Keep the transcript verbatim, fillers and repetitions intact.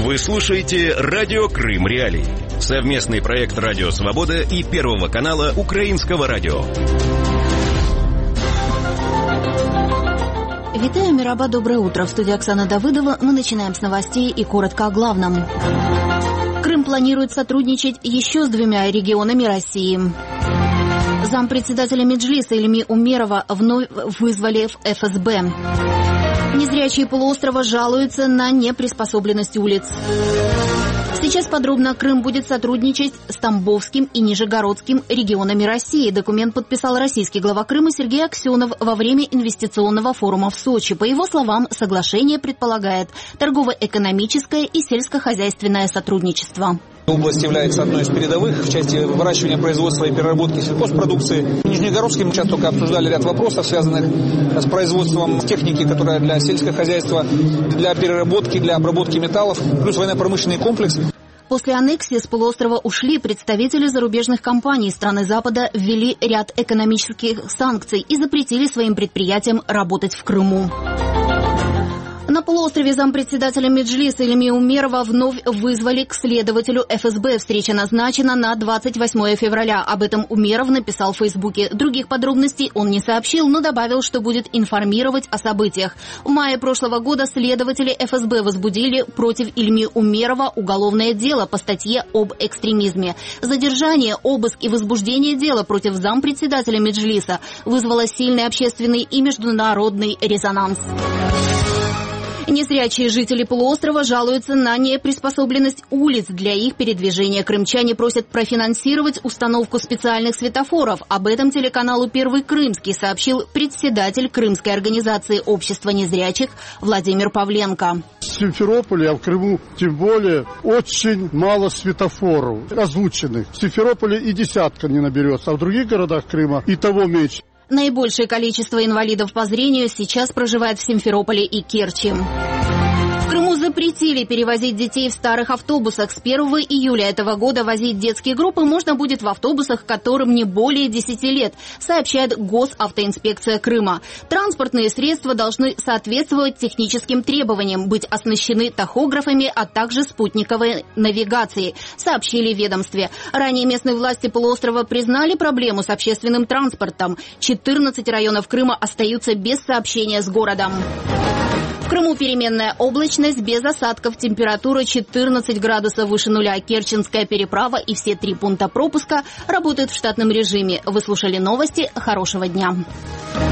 Вы слушаете «Радио Крым Реалии». Совместный проект «Радио Свобода» и Первого канала Украинского радио. Витаю, Мираба, доброе утро. В студии Оксана Давыдова. Мы начинаем с новостей и коротко о главном. Крым планирует сотрудничать еще с двумя регионами России. Зампредседателя Меджлиса Ильми Умерова вновь вызвали в эф эс бэ. Незрячие полуострова жалуются на неприспособленность улиц. Сейчас подробно. Крым будет сотрудничать с Тамбовским и Нижегородским регионами России. Документ подписал российский глава Крыма Сергей Аксенов во время инвестиционного форума в Сочи. По его словам, соглашение предполагает торгово-экономическое и сельскохозяйственное сотрудничество. Область является одной из передовых в части выращивания, производства и переработки сельхозпродукции. В Нижнегородске мы сейчас только обсуждали ряд вопросов, связанных с производством техники, которая для сельского хозяйства, для переработки, для обработки металлов, плюс военно-промышленный комплекс. После аннексии с полуострова ушли представители зарубежных компаний. Страны Запада ввели ряд экономических санкций и запретили своим предприятиям работать в Крыму. На полуострове зампредседателя Меджлиса Ильми Умерова вновь вызвали к следователю эф эс бэ. Встреча назначена на двадцать восьмое февраля. Об этом Умеров написал в Фейсбуке. Других подробностей он не сообщил, но добавил, что будет информировать о событиях. В мае прошлого года следователи эф эс бэ возбудили против Ильми Умерова уголовное дело по статье об экстремизме. Задержание, обыск и возбуждение дела против зампредседателя Меджлиса вызвало сильный общественный и международный резонанс. Незрячие жители полуострова жалуются на неприспособленность улиц для их передвижения. Крымчане просят профинансировать установку специальных светофоров. Об этом телеканалу «Первый Крымский» сообщил председатель Крымской организации общества незрячих Владимир Павленко. В Симферополе, а в Крыму тем более, очень мало светофоров озвученных. В Симферополе и десятка не наберется, а в других городах Крыма и того меньше. Наибольшее количество инвалидов по зрению сейчас проживает в Симферополе и Керчи. В Крыму запретили перевозить детей в старых автобусах. С первого июля этого года возить детские группы можно будет в автобусах, которым не более десяти лет, сообщает Госавтоинспекция Крыма. Транспортные средства должны соответствовать техническим требованиям, быть оснащены тахографами, а также спутниковой навигацией, сообщили в ведомстве. Ранее местные власти полуострова признали проблему с общественным транспортом. четырнадцать районов Крыма остаются без сообщения с городом. В Крыму переменная облачность, без осадков, температура четырнадцать градусов выше нуля. Керченская переправа и все три пункта пропуска работают в штатном режиме. Вы слушали новости. Хорошего дня.